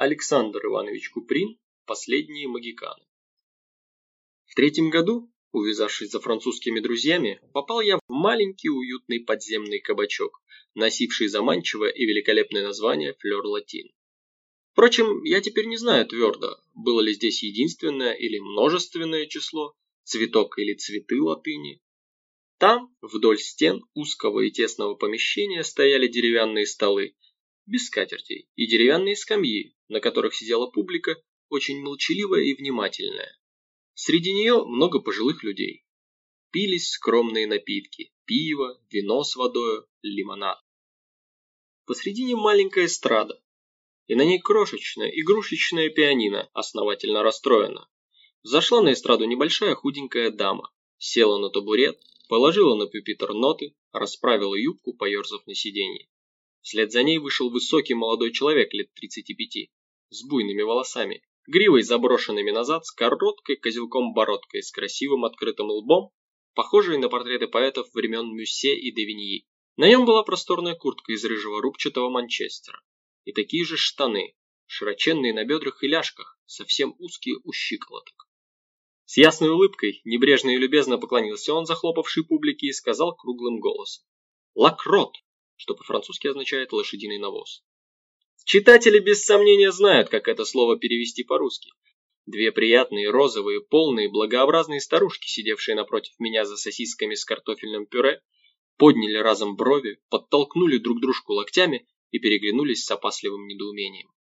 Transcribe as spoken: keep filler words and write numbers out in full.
Александр Иванович Куприн «Последние могиканы». В третьем году, увязавшись за французскими друзьями, попал я в маленький уютный подземный кабачок, носивший заманчивое и великолепное название «Флёр Латин». Впрочем, я теперь не знаю твердо, было ли здесь единственное или множественное число, цветок или цветы латыни. Там, вдоль стен узкого и тесного помещения, стояли деревянные столы, без скатертей, и деревянные скамьи, на которых сидела публика, очень молчаливая и внимательная. Среди нее много пожилых людей. Пились скромные напитки – пиво, вино с водою, лимонад. Посредине маленькая эстрада, и на ней крошечная игрушечная пианино, основательно расстроена. Зашла на эстраду небольшая худенькая дама, села на табурет, положила на пюпитр ноты, расправила юбку, поерзав на сиденье. Вслед за ней вышел высокий молодой человек лет тридцати пяти, с буйными волосами, гривой заброшенными назад, с короткой козелком бородкой, с красивым открытым лбом, похожей на портреты поэтов времен Мюссе и де Виньи. На нем была просторная куртка из рыжего рубчатого манчестера и такие же штаны, широченные на бедрах и ляжках, совсем узкие у щиколоток. С ясной улыбкой, небрежно и любезно поклонился он захлопавшей публике и сказал круглым голосом: «Лакрот», что по-французски означает «лошадиный навоз». Читатели без сомнения знают, как это слово перевести по-русски. Две приятные, розовые, полные, благообразные старушки, сидевшие напротив меня за сосисками с картофельным пюре, подняли разом брови, подтолкнули друг дружку локтями и переглянулись с опасливым недоумением.